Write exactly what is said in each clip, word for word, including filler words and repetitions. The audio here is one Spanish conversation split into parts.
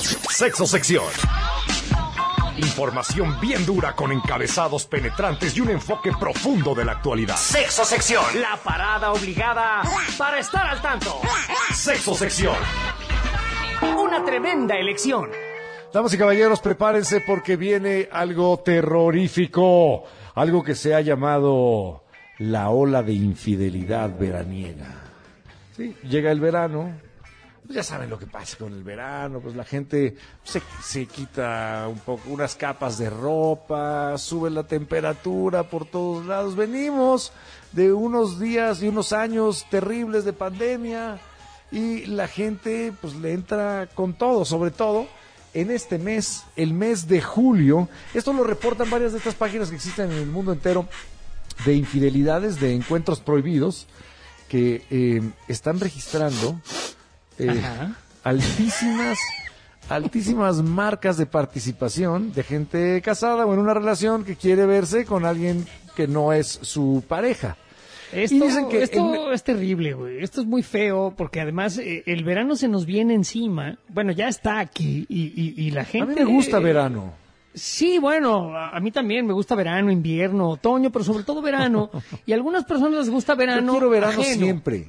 Sexo Sección. Información bien dura con encabezados penetrantes y un enfoque profundo de la actualidad. Sexo Sección. La parada obligada para estar al tanto. Sexo Sección. Una tremenda elección. Damas y caballeros, prepárense porque viene algo terrorífico. Algo que se ha llamado la ola de infidelidad veraniega. Sí, llega el verano. Pues ya saben lo que pasa con el verano, pues la gente se, se quita un poco, unas capas de ropa, sube la temperatura por todos lados. Venimos de unos días y unos años terribles de pandemia y la gente pues le entra con todo, sobre todo en este mes, el mes de julio. Esto lo reportan varias de estas páginas que existen en el mundo entero de infidelidades, de encuentros prohibidos, que eh, están registrando Eh, altísimas, altísimas marcas de participación de gente casada o en una relación que quiere verse con alguien que no es su pareja. Esto, y dicen que esto el... es terrible, güey. Esto es muy feo porque además eh, el verano se nos viene encima. Bueno, ya está aquí y, y, y la gente... A mí me gusta eh, verano. Sí, bueno, a, a mí también me gusta verano, invierno, otoño, pero sobre todo verano. Y a algunas personas les gusta verano. Yo quiero verano ajeno. siempre.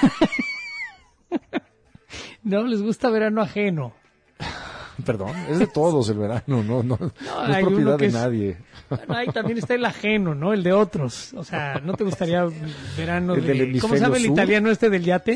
No, les gusta verano ajeno. Perdón, es de todos el verano, no, no, no, no es propiedad de es, nadie. Bueno, ahí también está el ajeno, ¿no? El de otros. O sea, ¿no te gustaría verano el de... del ¿Cómo se llama el sur? italiano este del yate?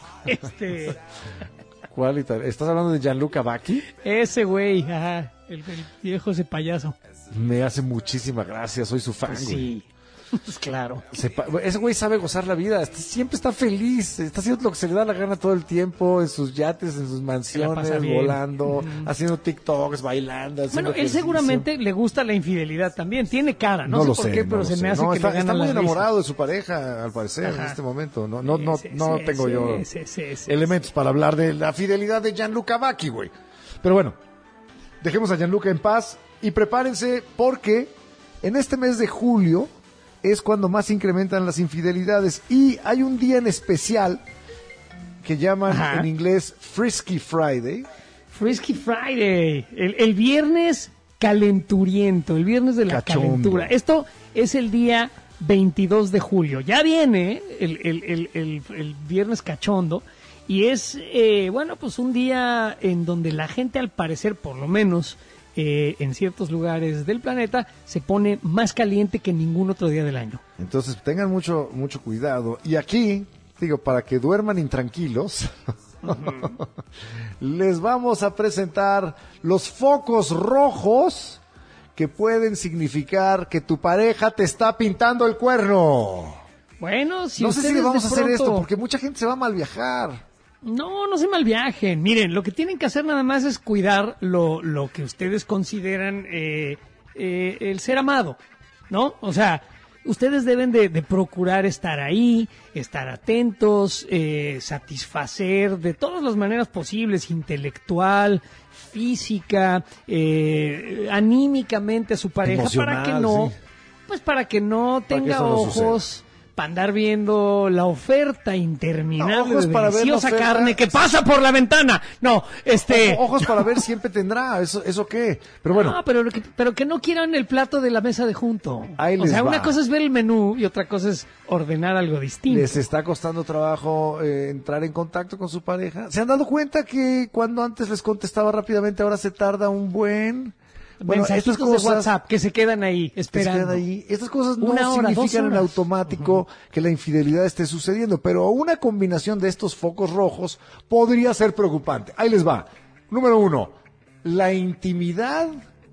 Este... ¿Cuál italiano? ¿Estás hablando de Gianluca Vacchi? Ese güey, ajá, el, el viejo ese payaso. Me hace muchísima gracia, soy su fan, pues güey. Sí. Pues claro. Sepa, ese güey sabe gozar la vida, siempre está feliz, está haciendo lo que se le da la gana todo el tiempo, en sus yates, en sus mansiones, volando, uh-huh. haciendo TikToks, bailando. Bueno, él ejercicio. Seguramente le gusta la infidelidad también, tiene cara, no, no sé lo por sé, qué, pero no se sé. me hace no, que está, le ganan está muy las enamorado risas. de su pareja, al parecer, Ajá. en este momento. No, no, no, sí, no sí, tengo sí, yo sí, sí, sí, elementos sí. para hablar de la fidelidad de Gianluca Vacchi, güey. Pero bueno, dejemos a Gianluca en paz y prepárense porque en este mes de julio es cuando más incrementan las infidelidades y hay un día en especial que llaman Ajá. en inglés Frisky Friday. Frisky Friday, el, el viernes calenturiento, el viernes de la Cachondo. calentura. Esto es el día veintidós de julio. Ya viene el, el, el, el, el viernes cachondo y es, eh, bueno, pues un día en donde la gente al parecer, por lo menos... Eh, en ciertos lugares del planeta se pone más caliente que ningún otro día del año. Entonces tengan mucho mucho cuidado. Y aquí, digo, para que duerman intranquilos, uh-huh. les vamos a presentar los focos rojos que pueden significar que tu pareja te está pintando el cuerno. Bueno, si no sé si le vamos a pronto... hacer esto, porque mucha gente se va a mal viajar. No, no se malviajen. Miren, lo que tienen que hacer nada más es cuidar lo, lo que ustedes consideran eh, eh, el ser amado, ¿no? O sea, ustedes deben de, de procurar estar ahí, estar atentos, eh, satisfacer de todas las maneras posibles, intelectual, física, eh, anímicamente a su pareja, emocional, para que no, sí. pues para que no tenga no ojos... suceda. Para andar viendo la oferta interminable no, de para deliciosa ver la oferta, carne que pasa por la ventana. No, este... Ojo, ojos para ver siempre tendrá, ¿eso eso qué? Pero bueno. No, pero que, pero que no quieran el plato de la mesa de junto. Ahí les o sea, va. una cosa es ver el menú y otra cosa es ordenar algo distinto. Les está costando trabajo eh, entrar en contacto con su pareja. ¿Se han dado cuenta que cuando antes les contestaba rápidamente, ahora se tarda un buen... Bueno, mensajitos estas cosas de WhatsApp que se quedan ahí esperando. Se quedan ahí. Estas cosas no una hora, significan en automático uh-huh. que la infidelidad esté sucediendo, pero una combinación de estos focos rojos podría ser preocupante. Ahí les va. Número uno, la intimidad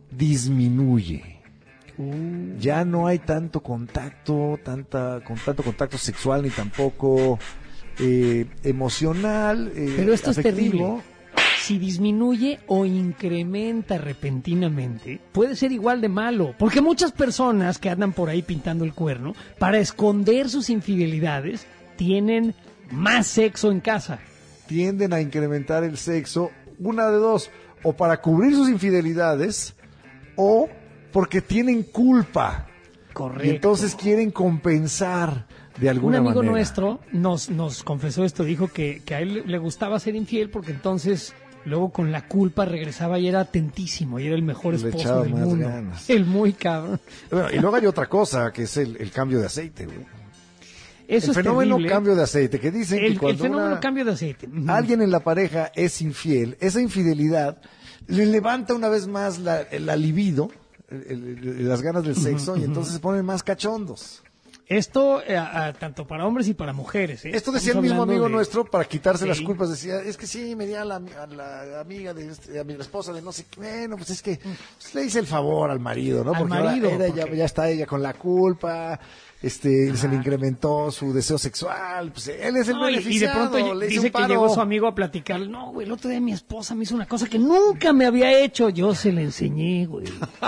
disminuye. Uh. Ya no hay tanto contacto, tanta, con tanto contacto sexual ni tampoco eh, emocional. Eh, pero esto afectivo. Es terrible. Si disminuye o incrementa repentinamente, puede ser igual de malo. Porque muchas personas que andan por ahí pintando el cuerno, para esconder sus infidelidades, tienen más sexo en casa. Tienden a incrementar el sexo, una de dos, o para cubrir sus infidelidades, o porque tienen culpa. Correcto. Y entonces quieren compensar de alguna manera. Un amigo manera. nuestro nos, nos confesó esto, dijo que, que a él le gustaba ser infiel porque entonces luego con la culpa regresaba y era atentísimo y era el mejor Le esposo echaba del más mundo. ganas. El muy cabrón. Bueno, y luego hay otra cosa, que es el, el cambio de aceite, güey. Eso el es fenómeno terrible. cambio de aceite, que dicen El, que cuando el fenómeno una- cambio de aceite. alguien en la pareja es infiel, esa infidelidad le levanta una vez más la, la libido, el- el- las ganas del sexo, y entonces se ponen más cachondos. Esto eh, a- tanto para hombres y para mujeres. ¿eh? Esto decía el Estamos mismo hablando amigo de- nuestro para quitarse Sí. las culpas. Decía, es que sí, me di a la, a la amiga, de este- a mi esposa de no sé qué. Bueno, pues es que pues, le hice el favor al marido, ¿no? Al Porque ahora marido, era- ya, porque- ya está ella con la culpa, este, se le incrementó su deseo sexual. Pues él es el No, y- y de beneficiado. pronto le hice dice un que paro. llegó su amigo a platicar. No, güey, el otro día mi esposa me hizo una cosa que nunca me había hecho. Yo se la enseñé, güey.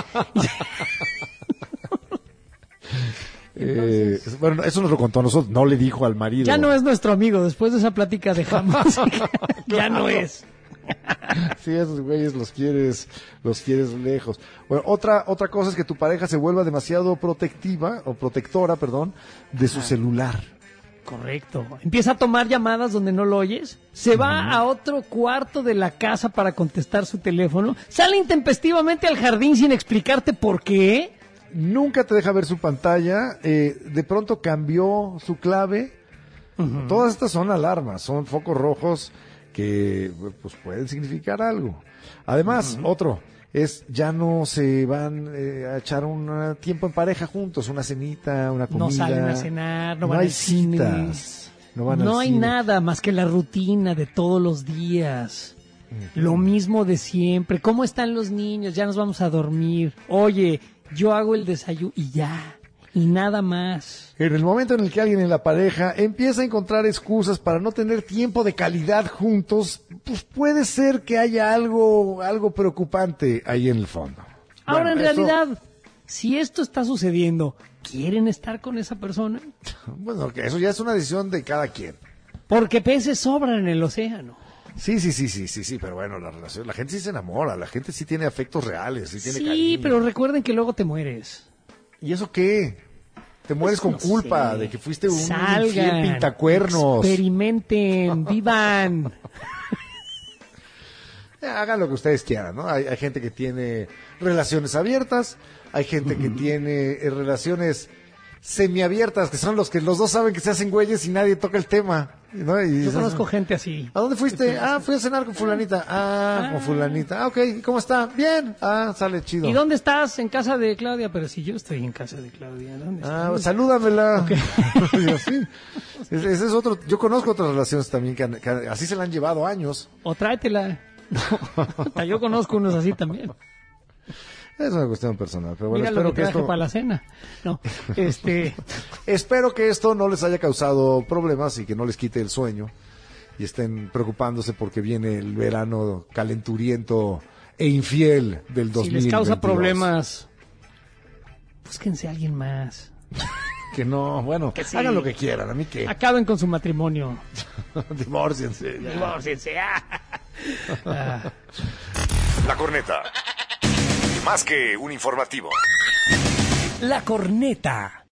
Eh, bueno, eso nos lo contó a nosotros, no le dijo al marido. Ya no es nuestro amigo. Después de esa plática dejamos. Ya no es. Sí, esos güeyes los quieres, los quieres lejos. Bueno, otra, otra cosa es que tu pareja se vuelva demasiado protectiva, o protectora, perdón, de su celular. Correcto. Empieza a tomar llamadas donde no lo oyes. Se va a otro cuarto de la casa para contestar su teléfono. Sale intempestivamente al jardín sin explicarte por qué. Nunca te deja ver su pantalla, eh, de pronto cambió su clave. Todas estas son alarmas, son focos rojos que pues pueden significar algo. Además, otro es ya no se van eh, a echar un tiempo en pareja juntos, una cenita, una comida. No salen a cenar, no van hay al cine. citas, no van al No hay cine. nada más que la rutina de todos los días. Lo mismo de siempre. ¿Cómo están los niños? Ya nos vamos a dormir. Oye, yo hago el desayuno y ya. Y nada más. En el momento en el que alguien en la pareja empieza a encontrar excusas para no tener tiempo de calidad juntos, pues puede ser que haya algo, algo preocupante ahí en el fondo. Ahora, Bueno, en esto- realidad, si esto está sucediendo, ¿quieren estar con esa persona? Bueno, que eso ya es una decisión de cada quien. Porque peces sobran en el océano. Sí, sí, sí, sí, sí, sí, pero bueno, la relación, la gente sí se enamora, la gente sí tiene afectos reales, sí tiene Sí, cariño. pero recuerden que luego te mueres. ¿Y eso qué? Te mueres con No culpa sé. de que fuiste un Salgan, infiel pintacuernos. experimenten, vivan. Eh, Hagan lo que ustedes quieran, ¿no? Hay, hay gente que tiene relaciones abiertas, hay gente que tiene eh, relaciones semiabiertas, que son los que los dos saben que se hacen güeyes y nadie toca el tema, ¿no? Y Yo dices, conozco gente así. ¿a dónde fuiste? Ah, fui a cenar con fulanita. Ah, con fulanita. Ah, ok. ¿Y cómo está? Bien. Ah, sale chido. ¿Y dónde estás? En casa de Claudia. Pero si yo estoy en casa de Claudia, ¿dónde Ah, estás? salúdamela. Y así. Ese, ese es otro. Yo conozco otras relaciones también que, han- que han- así se la han llevado años. O tráetela. No, yo conozco unos así también. Es una cuestión personal, pero bueno, Mira lo espero que que, traje esto, para la cena. No, este, espero que esto no les haya causado problemas y que no les quite el sueño y estén preocupándose porque viene el verano calenturiento e infiel del dos si mil veintidós. les causa problemas, búsquense a alguien más. Que no, bueno, Que sí. hagan lo que quieran, a mí que Acaben con su matrimonio. divórciense. ya. Divórciense. Ah. Ah. La corneta. Más que un informativo. La corneta.